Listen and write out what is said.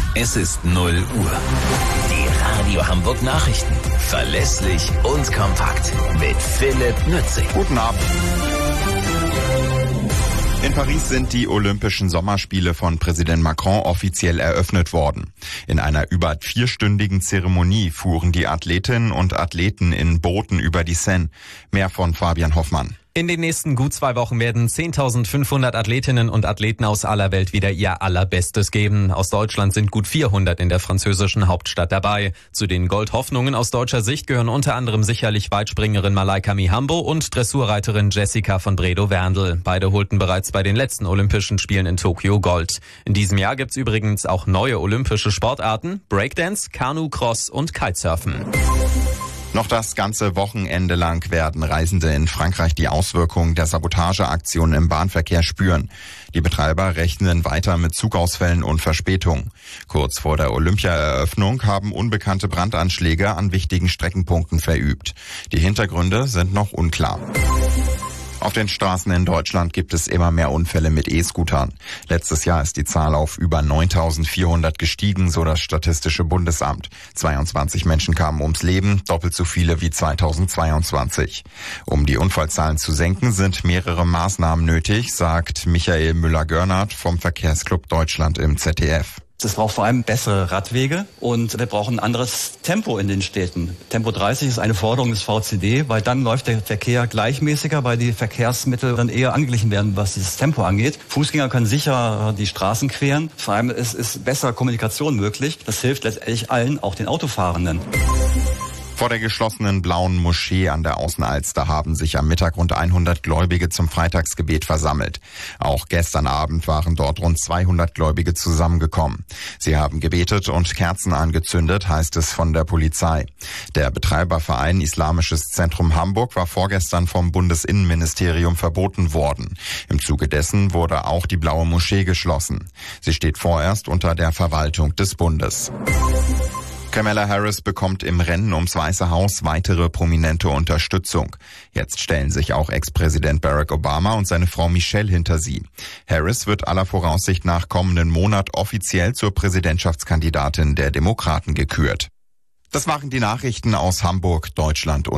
Es ist 0 Uhr. Die Radio Hamburg Nachrichten. Verlässlich und kompakt. Mit Philipp Nützig. Guten Abend. In Paris sind die Olympischen Sommerspiele von Präsident Macron offiziell eröffnet worden. In einer über 4-stündigen Zeremonie fuhren die Athletinnen und Athleten in Booten über die Seine. Mehr von Fabian Hoffmann. In den nächsten gut 2 Wochen werden 10.500 Athletinnen und Athleten aus aller Welt wieder ihr Allerbestes geben. Aus Deutschland sind gut 400 in der französischen Hauptstadt dabei. Zu den Goldhoffnungen aus deutscher Sicht gehören unter anderem sicherlich Weitspringerin Malaika Mihambo und Dressurreiterin Jessica von Bredow-Werndl. Beide holten bereits bei den letzten Olympischen Spielen in Tokio Gold. In diesem Jahr gibt's übrigens auch neue olympische Sportarten: Breakdance, Kanu, Cross und Kitesurfen. Noch das ganze Wochenende lang werden Reisende in Frankreich die Auswirkungen der Sabotageaktion im Bahnverkehr spüren. Die Betreiber rechnen weiter mit Zugausfällen und Verspätungen. Kurz vor der Olympiaeröffnung haben unbekannte Brandanschläge an wichtigen Streckenpunkten verübt. Die Hintergründe sind noch unklar. Auf den Straßen in Deutschland gibt es immer mehr Unfälle mit E-Scootern. Letztes Jahr ist die Zahl auf über 9.400 gestiegen, so das Statistische Bundesamt. 22 Menschen kamen ums Leben, doppelt so viele wie 2022. Um die Unfallzahlen zu senken, sind mehrere Maßnahmen nötig, sagt Michael Müller-Görnert vom Verkehrsclub Deutschland im ZDF. Es braucht vor allem bessere Radwege und wir brauchen ein anderes Tempo in den Städten. Tempo 30 ist eine Forderung des VCD, weil dann läuft der Verkehr gleichmäßiger, weil die Verkehrsmittel dann eher angeglichen werden, was dieses Tempo angeht. Fußgänger können sicher die Straßen queren. Vor allem ist bessere Kommunikation möglich. Das hilft letztendlich allen, auch den Autofahrenden. Vor der geschlossenen Blauen Moschee an der Außenalster haben sich am Mittag rund 100 Gläubige zum Freitagsgebet versammelt. Auch gestern Abend waren dort rund 200 Gläubige zusammengekommen. Sie haben gebetet und Kerzen angezündet, heißt es von der Polizei. Der Betreiberverein Islamisches Zentrum Hamburg war vorgestern vom Bundesinnenministerium verboten worden. Im Zuge dessen wurde auch die Blaue Moschee geschlossen. Sie steht vorerst unter der Verwaltung des Bundes. Kamala Harris bekommt im Rennen ums Weiße Haus weitere prominente Unterstützung. Jetzt stellen sich auch Ex-Präsident Barack Obama und seine Frau Michelle hinter sie. Harris wird aller Voraussicht nach kommenden Monat offiziell zur Präsidentschaftskandidatin der Demokraten gekürt. Das waren die Nachrichten aus Hamburg, Deutschland und